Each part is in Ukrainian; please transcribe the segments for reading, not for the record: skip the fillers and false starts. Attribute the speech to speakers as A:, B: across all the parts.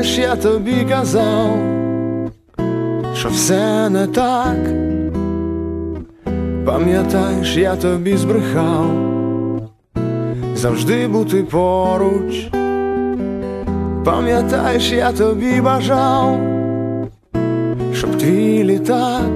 A: Пам'ятаєш, я тобі казав, що все не так. Пам'ятаєш, я тобі збрехав, завжди бути поруч. Пам'ятаєш, я тобі бажав, щоб твій літак,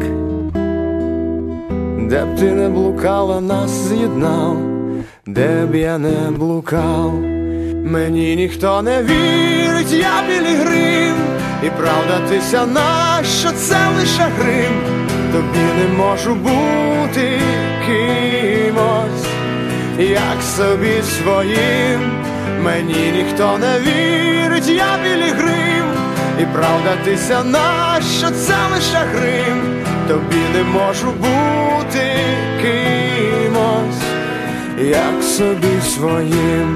A: де б ти не блукала, нас з'єднав, де б я не блукав. Мені ніхто не вірить, я пілігрим, і правда тися нащо, це лише грим. Тобі не можу бути кимось, як собі своїм. Мені ніхто не вірить, я пілігрим, і правда тися нащо, це лише грим. Тобі не можу бути кимось, як собі своїм.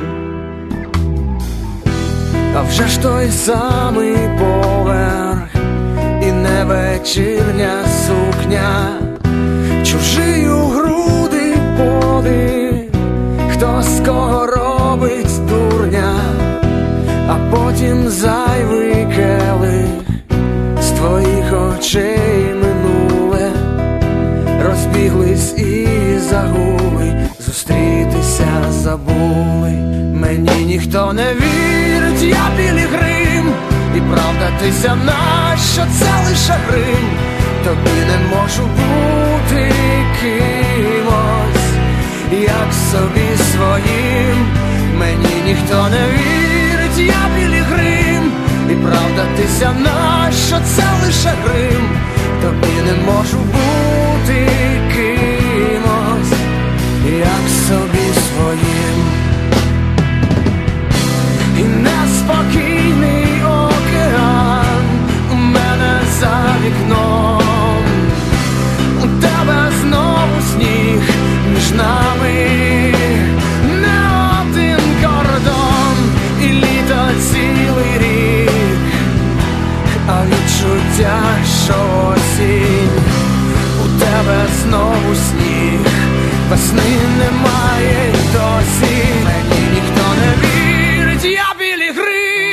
A: А вже ж той самий поверх, і не вечірня сукня, чужий у груди подих, хто з кого робить дурня, а потім зайвий келих з твоїх очей минуле, розбіглись і загули, зустрітися забули. Мені ніхто не вірить, я пілігрим, і правда тися нащо, це лише грим. Тобі не можу бути кимось, як собі своїм. Мені ніхто не вірить, я пілігрим, і правда тися нащо, це лише грим. Тобі не можу бути кимось, як собі своїм. І неспокійний океан у мене за вікном, у тебе знову сніг між нами, не один кордон, і літо цілий рік, а відчуття, що осінь. У тебе знову сніг, весни немає й досі. Мені ніхто не вірить, я пілігрим.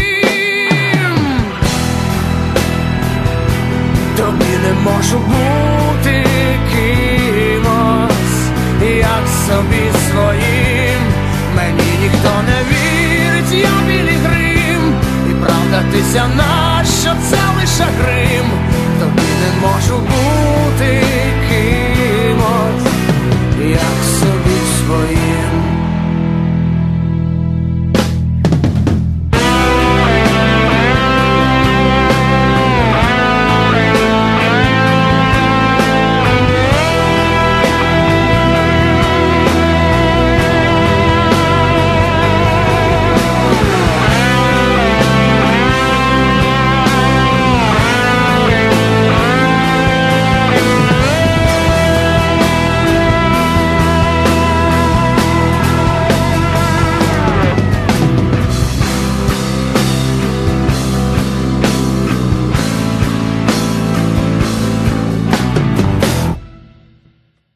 A: Тобі не можу бути кимось, як собі своїм. Мені ніхто не вірить, я пілігрим, і правда тися нащо, це лише грим.